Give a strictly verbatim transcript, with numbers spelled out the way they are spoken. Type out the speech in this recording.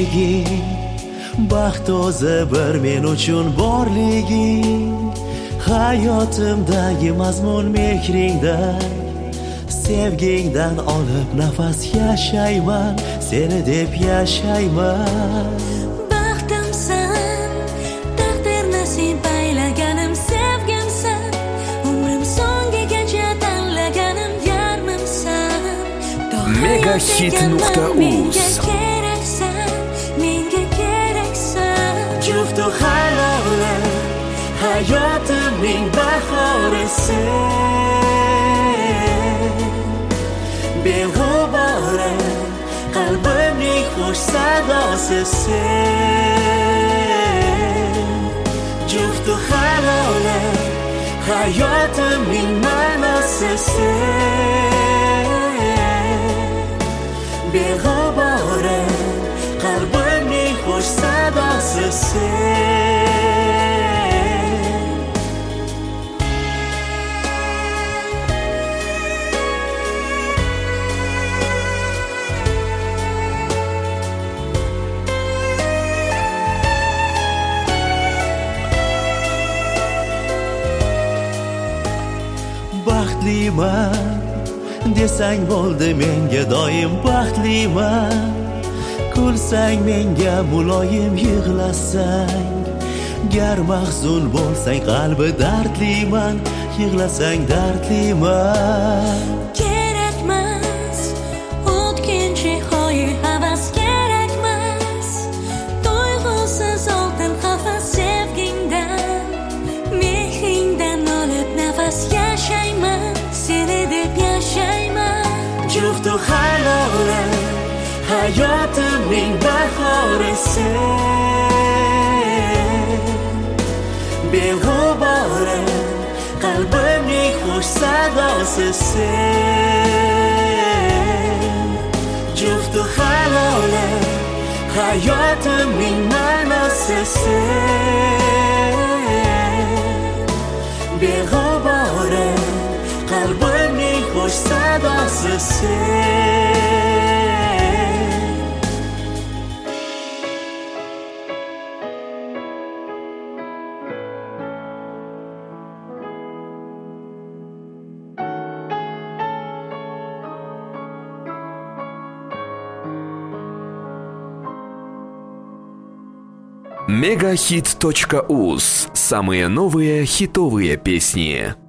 borliging, baxt o'zi bir men uchun borliging, hayotimdagi mazmun mehringdan, sevgingdan olib nafas yashayman, seni deb yashayman. Baxtimsan, taqdir nasib aylaganim sevgimsan, umrim so'ngigacha tanlaganim yarmimsan. Megahit nuqta uz menga keraksan, Juftu halola, hayotimning bahorisan, beg'ubora qalbimning xush sadosisan. Juftu halola, hayotimning ma'nosisan, beg'ubora qalbimning xush sadosisan. Baxtliman desang bo'ldi menga doim baxtliman, kulsang menga muloyim yig'lasang, gar mahzun bo'lsang qalbi dardliman, yig'lasang dardliman. kerakmas o'tkinchi hoyu havas, kerakmas tuyg'usiz oltin qafas, sevgingdan mehringdan olib nafas yashayman, seni deb yashayman. Juftu halola, hayotimning bahorisan, beg'ubora qalbimning xush sadosisan. Juftu halola, hayotimning ma'nosisan, beg'ubora qalbimning xush sadosisan. Megahit точка уз. Самые новые хитовые песни.